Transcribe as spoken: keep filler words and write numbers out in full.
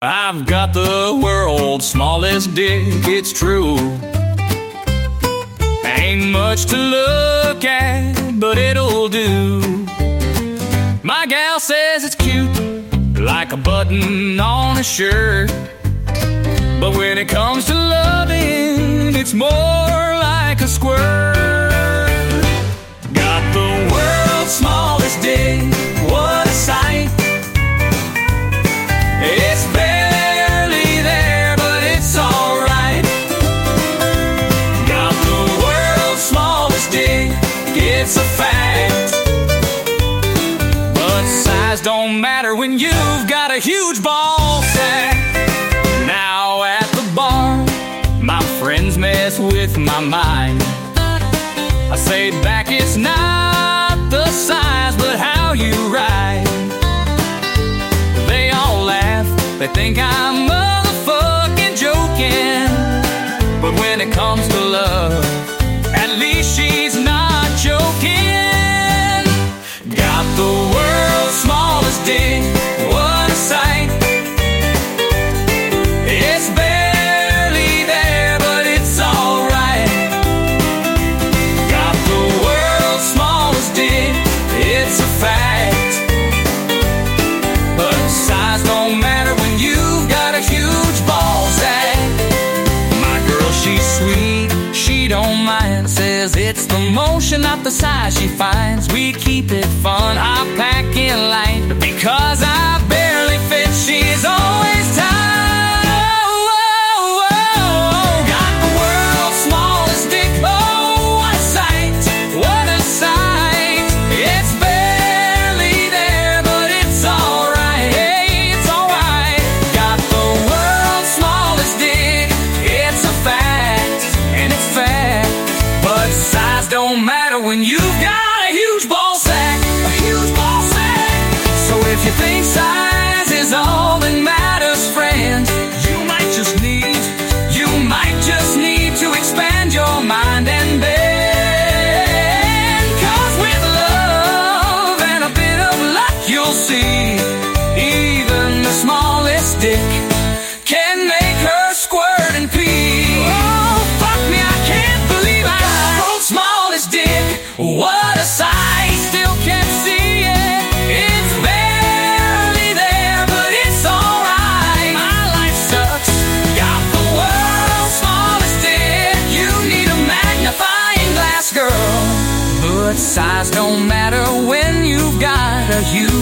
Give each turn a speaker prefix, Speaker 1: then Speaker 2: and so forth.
Speaker 1: I've got the world's smallest dick, it's true. Ain't much to look at, but it'll do. My gal says it's cute, like a button on a shirt. But when it comes to loving, it's more like a squirt. Got the world's smallest dick, what a sight. It's barely there, but it's alright. Got the world's smallest dick, it's a fact. But size don't matter when you've got a huge ball sack. Now at the bar, my friends mess with my mind. I say back, it's not the size, but how you ride. They all laugh, they think I'm motherfucking joking. But when it comes to love, at least she's not joking. Got the world's smallest dick, what a sight. It's barely there, but it's alright. Got the world's smallest dick, it's a fact. But size don't matter when you've got a huge ball sack. My girl, she's sweet, she don't mind. Says it's the motion, not the size she finds. We keep it fun, I pack in light. Because I barely fit, she's always tight. Oh, oh, oh. Got the world's smallest dick, oh, what a sight, what a sight. It's barely there, but it's alright, hey, it's alright. Got the world's smallest dick, it's a fact, and it's fact. But size don't matter when you've got a huge ball sack, a huge ball sack. So if you think size is all that matters, friend, you might just need, you might just need to expand your mind and bend. Cause with love and a bit of luck, you'll see, even the smallest dick can make her squirt and pee. Oh, fuck me, I can't believe I got the world's smallest dick, what a sight. Still can't see it, it's barely there, but it's alright. My life sucks, got the world's smallest dick. You need a magnifying glass, girl. But size don't matter when you've got a huge